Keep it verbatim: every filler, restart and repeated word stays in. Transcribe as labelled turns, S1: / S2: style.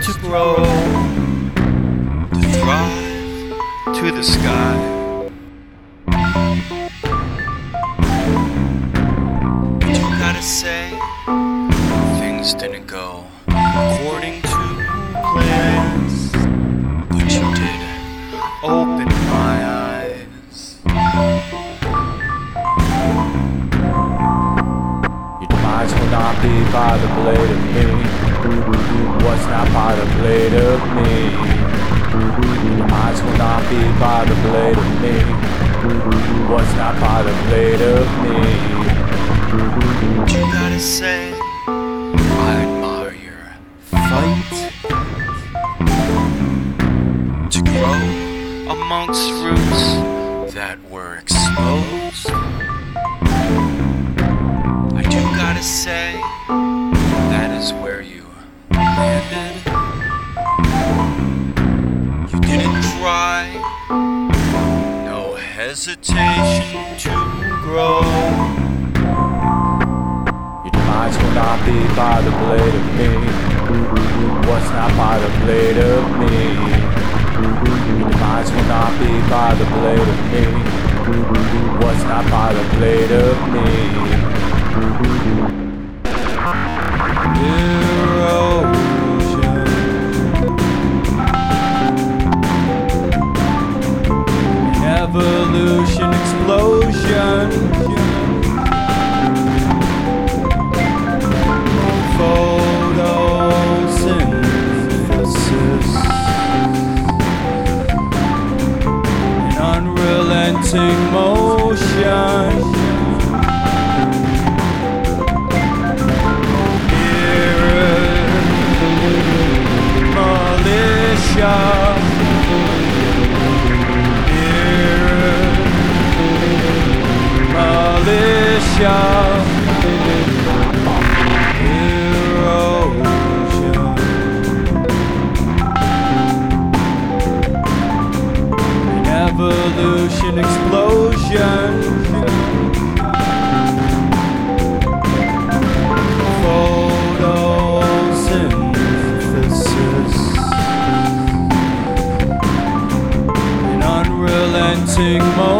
S1: to grow, to thrive, to the sky. But you gotta say, things didn't go according to plans. But you did open my eyes.
S2: Your demise will not be by the blade of me. What's not by the blade of me? Your demise will not be by the blade of me. What's not by the blade of me?
S1: But you gotta say, I admire your fight to grow amongst roots that were exposed. I do gotta say, that is where you landed. You didn't cry, no hesitation to grow.
S2: Your demise will not be by the blade of me. What's not by the blade of me? Your demise will not be by the blade of me. What's not by the blade of me? Erosion. Evolution, explosion. Photosynthesis. An unrelenting motion. Militia, erosion, an evolution, explosion, photosynthesis, an unrelenting motion.